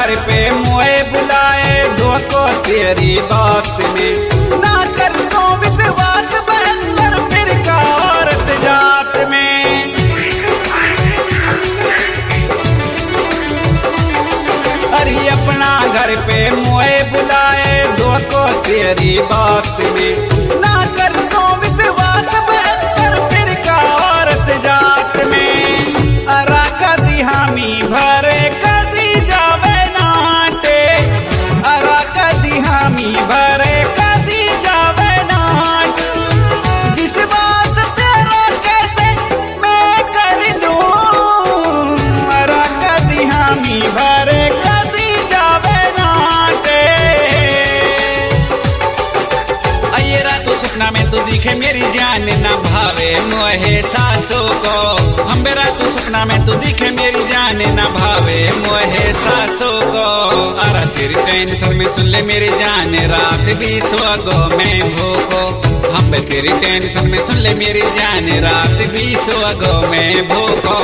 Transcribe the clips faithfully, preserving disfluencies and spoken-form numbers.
घर पे मोए बुलाए धोखो तेरी बात में ना कर सो विश्वास बहत्तर फिर का औरत जात में। अरे अपना घर पे मोए बुलाए धोखो तेरी बात में ना कर सो विश्वास बहत्तर फिर का औरत जात में। अरा कदी हामी भरे कदी जावे नाटे अरा कदी हामी भरे कदी जावे नाट विश्वास तेरा कैसे मैं कर लूं अरा कदी हामी भरे कदी जावे नाटे। अये रात सपना में तो दिखे मेरी जान ना भावे मोहे सासों को हम बेरा तू सपना में तो दिखे मेरी जान ना भावे मोहे सासों को। अरे तेरी टेंशन में सुन ले मेरी जान रात भी सोगो मैं भूखो हम बे तेरी टेंशन में सुन ले मेरी जान रात भी सोगो मैं भूखो।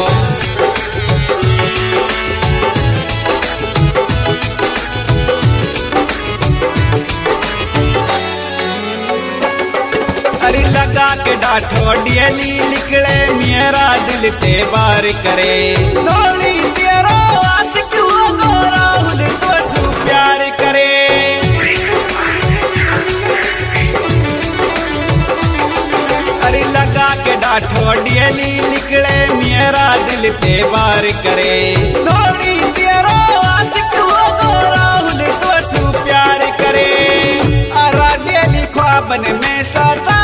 अरे लगा के डाठो डियली निकले मेरा दिल ते बार करे डोली तेरा आशिक हुआ गोरा हुल तो सु प्यार करे। अरे लगा के डाठो डियली निकले मेरा दिल ते बार करे डोली तेरा आशिक हुआ गोरा हुल तो सु प्यार करे। अरा डियली ख्वाबन में साता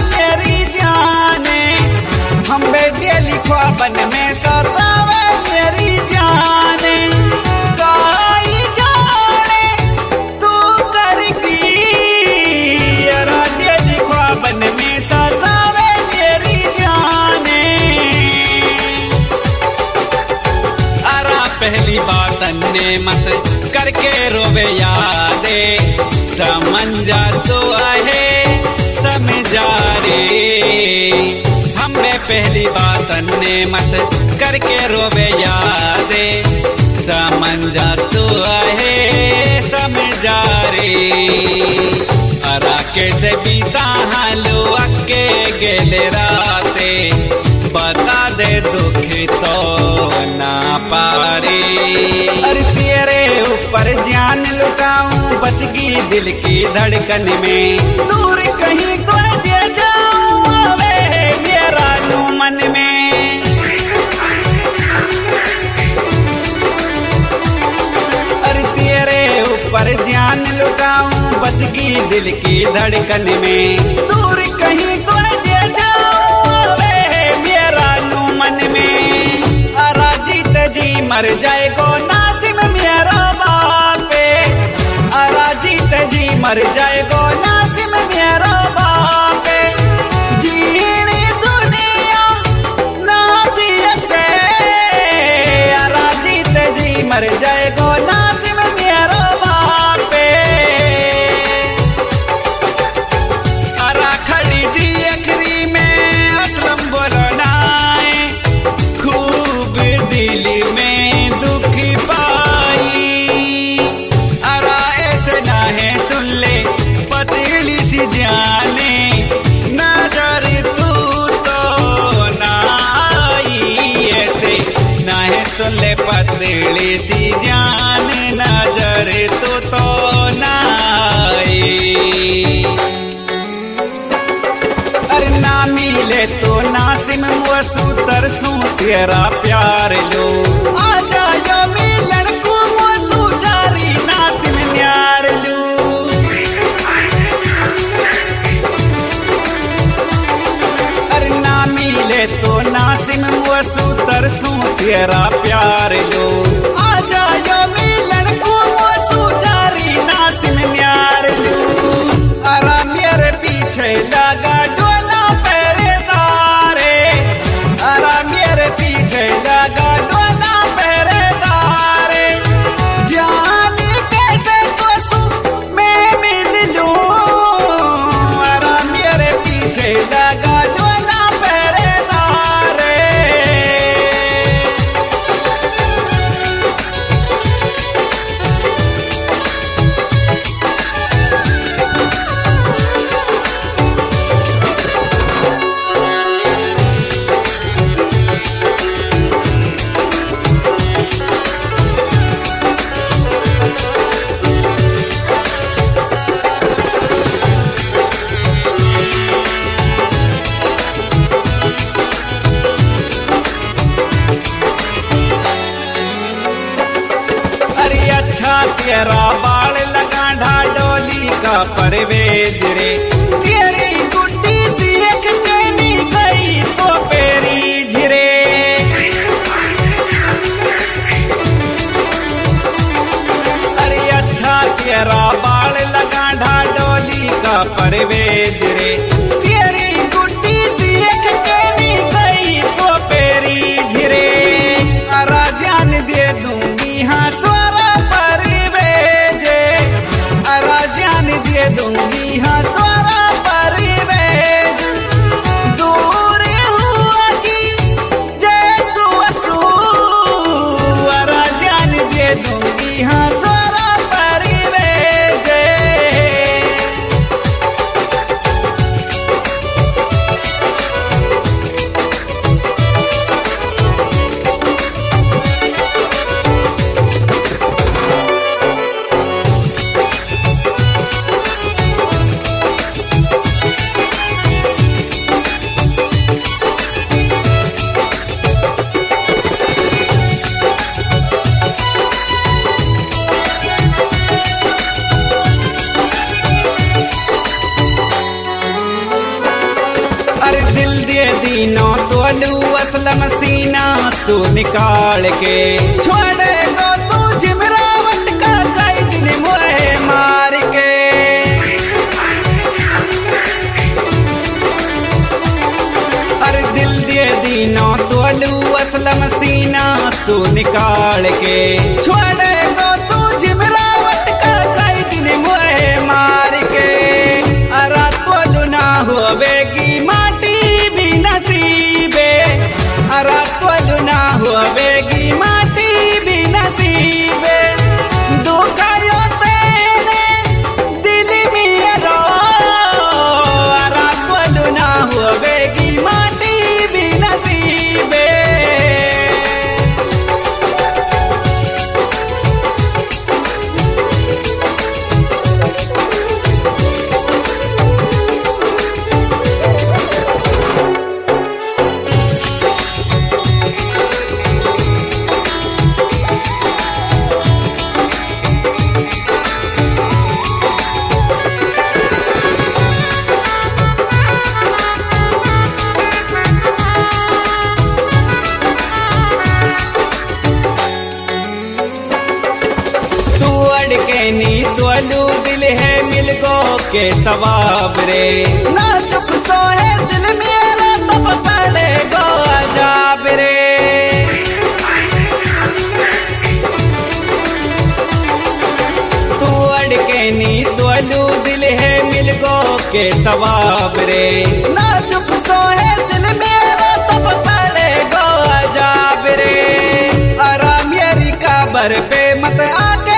हम बेटे लिखवा बन में सतावे मेरी जाने काई जाने तू करगी अरा दे लिखवा बन में सतावे मेरी जाने। अरा पहली बात ने मत करके रोवे यादे समझा तो आहे समझा रे पहली बात ने मत करके रोवे यादे समझा तू आहे समझा रे। अरा कैसे बीता हालो अके गेले राते बता दे दुख तो ना पारे। अरे तेरे ऊपर जान लुटाऊं बसगी दिल की धड़कन में दूर कहीं तो दे जाऊं आवे मेरा लू मन में। अरे तेरे ऊपर जान लुटाऊं बसगी दिल की धड़कन में दूर कहीं तो दे जाऊं आवे मेरा लू मन में। अरा जीत जी मर जाएगो नासिम मेरा बापे अरा जीत जी मर जाएगो नासिम मेरा बापे। जीनी दुनिया ना दिया से अरा जीत जी मर जाएगो नासिम मेरा बापे। अरा खड़ी दी अखरी में असलम बोलो नाए खूब दिल में दुख पाई। अरा ऐसे ना है सुन ले पतली सी जाने नजर तू तो ना आई ऐसे ना है सुन ले पतली सी जान नजर तू तो ना आई। अरे ना मिले तो नासिम वसु तरसू तेरा प्यार लो आ जायो मिलन को वसु जारी नासिम न्यार लो। अरे ना मिले तो नासिम वसु तरसू तेरा प्यार लो आ जायो मिलन को वसु जारी नासिम न्यार लो। अरा मेरे पीछे लगा डोला पहरेदारे अरा मेरे पीछे लगा डोला अच्छा तेरा बाल लगा ढाडोली का परवेज रे तेरी गुड्डी देख के नी गई तो पेरी झिरे। अरे अच्छा तेरा बाल लगा ढाडोली का परवेज रे तेरी गुड्डी देख के नी गई तो पेरी झिरे। अरा जान दे दूंगी हाँ स्वरा परिवेजे अरा जान दे दूंगी हाँ स्वरा परिवेज दूर हुआ की जय तू असू अरा जान दे दूंगी हाँ स्वरा परिवेज। अरे दिल दे दीनो तोलू असलम सीना सू निकाल के छोड़े गो तू जिमरावट का कई दिन मोहे मार के। अरे दिल दे दीनो तोलू असलम सीना सू निकाल के छोड़े गो तू जिमरावट का कई दिन मोहे मार के। अरा तोलू ना होवेगी अरा तोलू ना होवेगी माटी भी नसीबे दुखायो तेरे दिल में रो। अरा तोलू ना होवेगी माटी भी नसीबे। के नी तोलू दिल है मिल गो के सवाब रे नाजुक सो है दिल मेरा तब पड़े गो अजाब रे। तू अड़के नी तोलू दिल है मिल गो के सवाब रे नाजुक सो है दिल मेरा तब पड़े गो अजाब रे। अरा मेरी काबर पे मत आके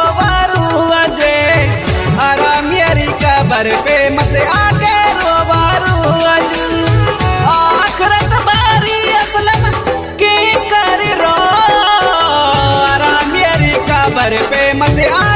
बर पे मत आके रोबारू अज आखरत बारी असलम के कर रो। अरा मेरी काबर पे मत आ